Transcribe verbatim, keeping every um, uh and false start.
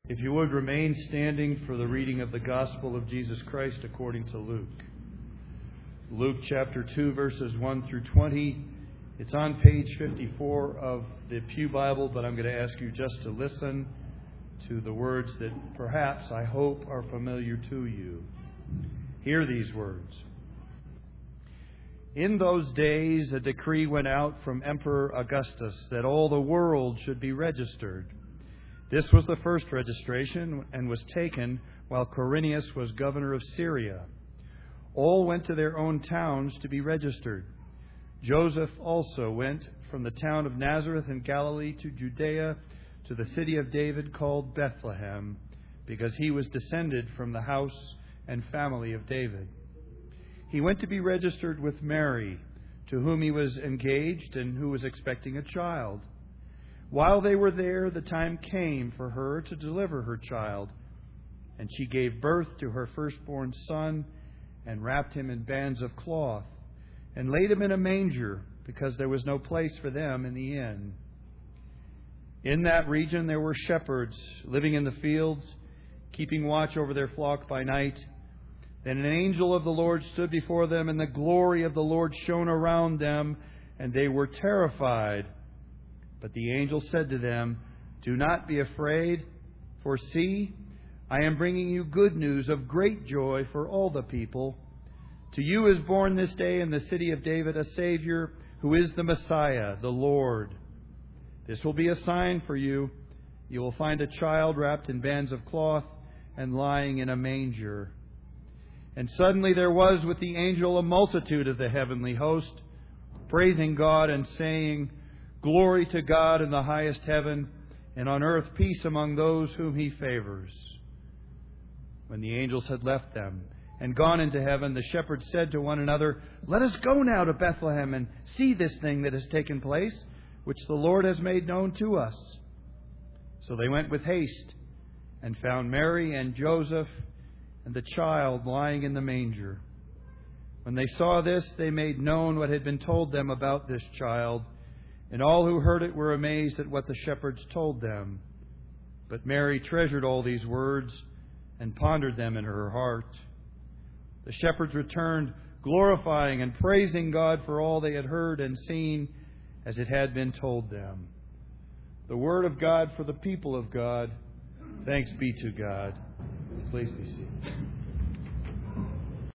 If you would remain standing for the reading of the Gospel of Jesus Christ according to Luke. Luke chapter two, verses one through twenty. It's on page fifty-four of the Pew Bible, but I'm going to ask you just to listen to the words that perhaps, I hope, are familiar to you. Hear these words. In those days, a decree went out from Emperor Augustus that all the world should be registered. This was the first registration and was taken while Quirinius was governor of Syria. All went to their own towns to be registered. Joseph also went from the town of Nazareth in Galilee to Judea to the city of David called Bethlehem, because he was descended from the house and family of David. He went to be registered with Mary, to whom he was engaged and who was expecting a child. While they were there, the time came for her to deliver her child, and she gave birth to her firstborn son and wrapped him in bands of cloth and laid him in a manger, because there was no place for them in the inn. In that region there were shepherds living in the fields, keeping watch over their flock by night. Then an angel of the Lord stood before them, and the glory of the Lord shone around them, and they were terrified. But the angel said to them, "Do not be afraid, for see, I am bringing you good news of great joy for all the people. To you is born this day in the city of David a Savior, who is the Messiah, the Lord. This will be a sign for you. You will find a child wrapped in bands of cloth and lying in a manger." And suddenly there was with the angel a multitude of the heavenly host, praising God and saying, "Glory to God in the highest heaven, and on earth peace among those whom He favors." When the angels had left them and gone into heaven, the shepherds said to one another, "Let us go now to Bethlehem and see this thing that has taken place, which the Lord has made known to us." So they went with haste and found Mary and Joseph and the child lying in the manger. When they saw this, they made known what had been told them about this child. And all who heard it were amazed at what the shepherds told them. But Mary treasured all these words and pondered them in her heart. The shepherds returned, glorifying and praising God for all they had heard and seen, as it had been told them. The word of God for the people of God. Thanks be to God. Please be seated.